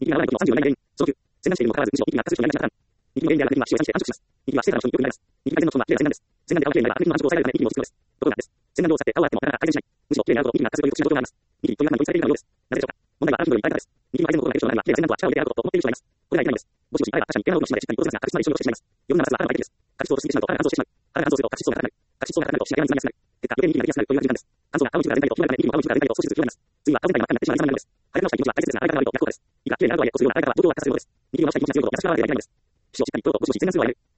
日銀が我々の34年所得、洗顔しているにもかかわらず、むしろ日銀が活動になりました。日銀の原因である国は使用に関して安直します。日銀はしてからの商品をよくになります。日銀改善の基本は、きれいな洗顔です。洗顔で顔きれいになれば、悪日の繁殖を抑えられるため、日銀を実行です。ところがです。洗顔料を使って顔を洗ってもなかなか改善しない。むしろ、きれいになるほど、日銀が活動に促進の状況があります。日銀という頭に統一されているようです。なぜでしょうか。問題は、あらゆるより大方です。日銀の改善のことができる人の中には、きれいな洗顔とは力を入れてあることと思っている人がいます。これがいけないのです。もしもし、あれば、確かに、きれいなほどの島でしっかりとですが、角質まで一緒に落ちてしまいます。余分な摩擦は頭が相手です。角質を薄くしてしまうと肌が乾燥してしまう。肌が乾燥すると角質層が硬くなる。角質層が硬くなると視野が詰まりやすくなる。結果、余計に息が出やすくなるというわけなんです。乾燥が顔の皮膚から全体と皮膚が全体に顔の皮膚から全体と少しずつ広がります。次は顔全体が真っ赤になってしまう様々なのです。肌の下に気持ちは大切ですが、洗い方が悪いと逆効果です。息がきれいになるとはいえ、こするような洗い方は状況を悪化させるものです。日銀はしたい気持ちが強いことを優しく洗われてはいけないのです。皮脂をしっかりとゴシゴシ洗顔するのをやめる。